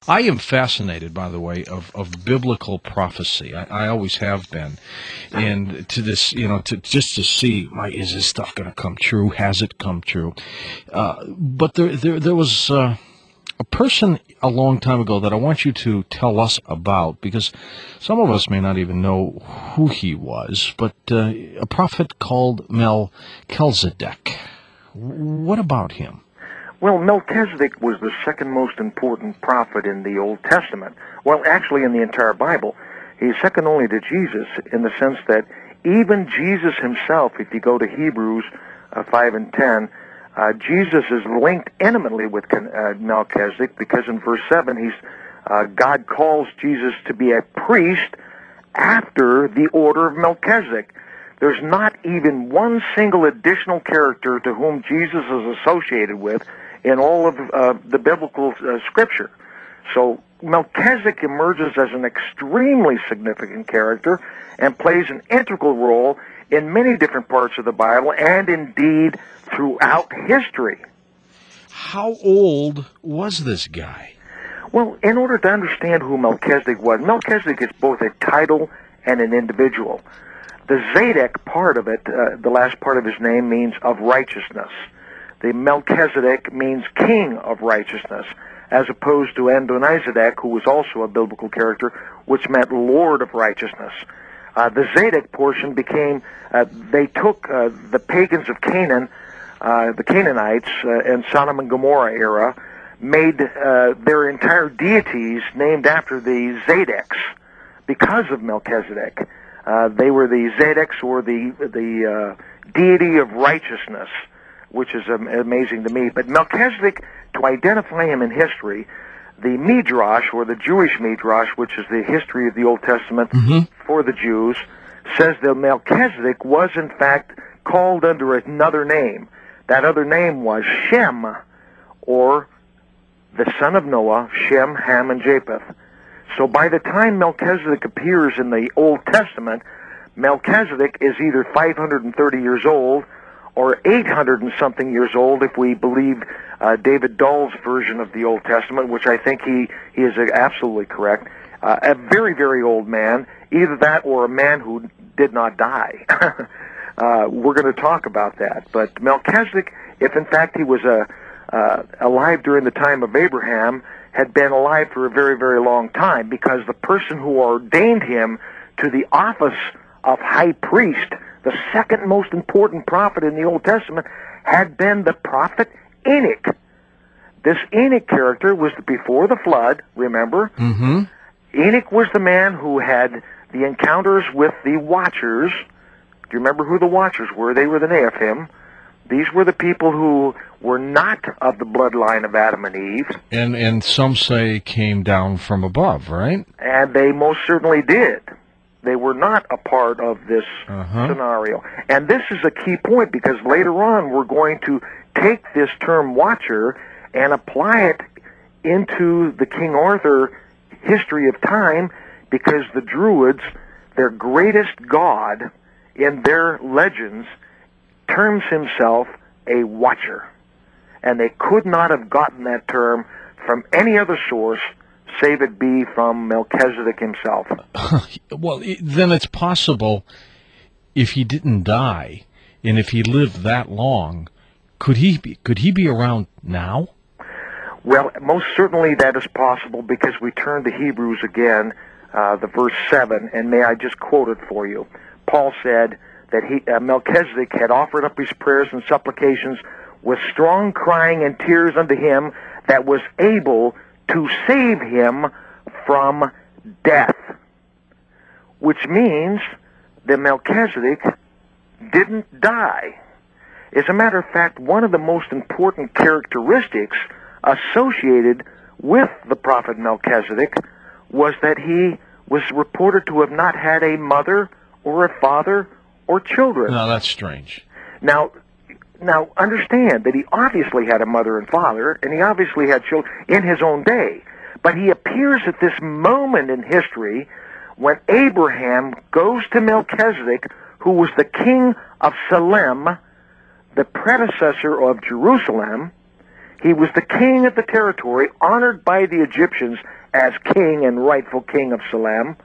I am fascinated, by the way, of biblical prophecy. I always have been. And to this, just to see, is this stuff going to come true? Has it come true? But there was a person a long time ago that I want you to tell us about, because some of us may not even know who he was, but a prophet called Melchizedek. What about him? Well, Melchizedek was the second most important prophet in the Old Testament. Well, actually in the entire Bible. He's second only to Jesus in the sense that even Jesus himself, if you go to Hebrews 5 and 10, Jesus is linked intimately with Melchizedek, because in verse 7, God calls Jesus to be a priest after the order of Melchizedek. There's not even one single additional character to whom Jesus is associated with in all of the biblical scripture. So Melchizedek emerges as an extremely significant character and plays an integral role in many different parts of the Bible and indeed throughout history. How old was this guy? Well, in order to understand who Melchizedek was, Melchizedek is both a title and an individual. The Zadok part of it, the last part of his name, means of righteousness. The Melchizedek means king of righteousness, as opposed to Adonizedek, who was also a biblical character, which meant lord of righteousness. The Zadok portion became, they took the pagans of Canaan, the Canaanites, and Sodom and Gomorrah era, made their entire deities named after the Zadoks because of Melchizedek. They were the Zadoks, or the deity of righteousness, which is amazing to me. But Melchizedek, to identify him in history, the Midrash, or the Jewish Midrash, which is the history of the Old Testament for the Jews, says that Melchizedek was in fact called under another name. That other name was Shem, or the son of Noah, Shem, Ham, and Japheth. So by the time Melchizedek appears in the Old Testament, Melchizedek is either 530 years old or 800 and something years old, if we believe David Dahl's version of the Old Testament, which I think he is absolutely correct. A very, very old man, either that or a man who did not die. We're going to talk about that. But Melchizedek, if in fact he was alive during the time of Abraham, had been alive for a very, very long time, because the person who ordained him to the office of high priest, the second most important prophet in the Old Testament, had been the prophet Enoch. This Enoch character was before the flood, remember? Mm-hmm. Enoch was the man who had the encounters with the Watchers. Do you remember who the Watchers were? They were the Nephilim. These were the people who were not of the bloodline of Adam and Eve. And some say came down from above, right? And they most certainly did. They were not a part of this scenario. And this is a key point, because later on we're going to take this term Watcher and apply it into the King Arthur history of time, because the Druids, their greatest god in their legends, terms himself a Watcher. And they could not have gotten that term from any other source save it be from Melchizedek himself. Well, then it's possible, if he didn't die, and if he lived that long, could he be around now? Well, most certainly that is possible, because we turn to Hebrews again, the verse 7, and may I just quote it for you. Paul said that Melchizedek had offered up his prayers and supplications with strong crying and tears unto him that was able to save him from death. Which means that Melchizedek didn't die. As a matter of fact, one of the most important characteristics associated with the prophet Melchizedek was that he was reported to have not had a mother or a father or children. No, that's strange. Now understand that he obviously had a mother and father, and he obviously had children in his own day. But he appears at this moment in history when Abraham goes to Melchizedek, who was the king of Salem, the predecessor of Jerusalem. He was the king of the territory, honored by the Egyptians as king and rightful king of Salem.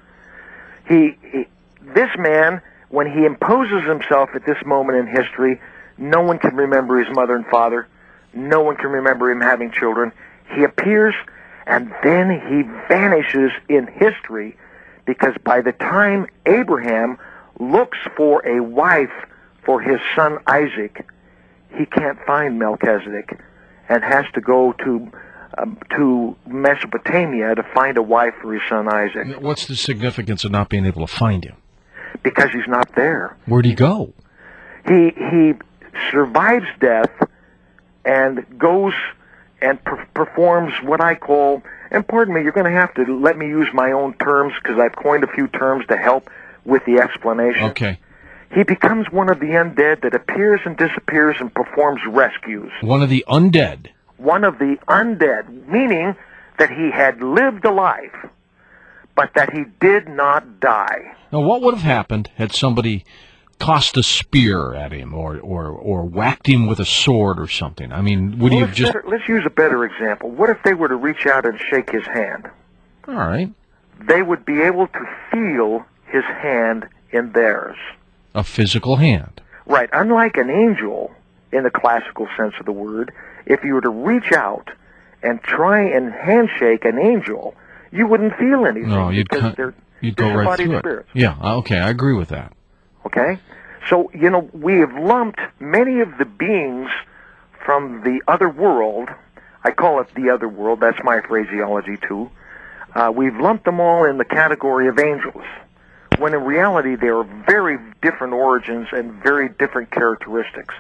This man, when he imposes himself at this moment in history, no one can remember his mother and father. No one can remember him having children. He appears, and then he vanishes in history, because by the time Abraham looks for a wife for his son Isaac, he can't find Melchizedek and has to go to Mesopotamia to find a wife for his son Isaac. What's the significance of not being able to find him? Because he's not there. Where'd he go? He survives death and goes and performs what I call, and pardon me, you're going to have to let me use my own terms because I've coined a few terms to help with the explanation. Okay. He becomes one of the undead that appears and disappears and performs rescues. One of the undead? One of the undead, meaning that he had lived a life, but that he did not die. Now, what would have happened had somebody tossed a spear at him or whacked him with a sword or something? I mean, would he have just... Let's use a better example. What if they were to reach out and shake his hand? All right. They would be able to feel his hand in theirs. A physical hand. Right. Unlike an angel, in the classical sense of the word, if you were to reach out and try and handshake an angel, you wouldn't feel anything. No, you'd go right through it. Spirits. Yeah, okay, I agree with that. Okay? So, we have lumped many of the beings from the other world. I call it the other world. That's my phraseology, too. We've lumped them all in the category of angels, when in reality they are very different origins and very different characteristics.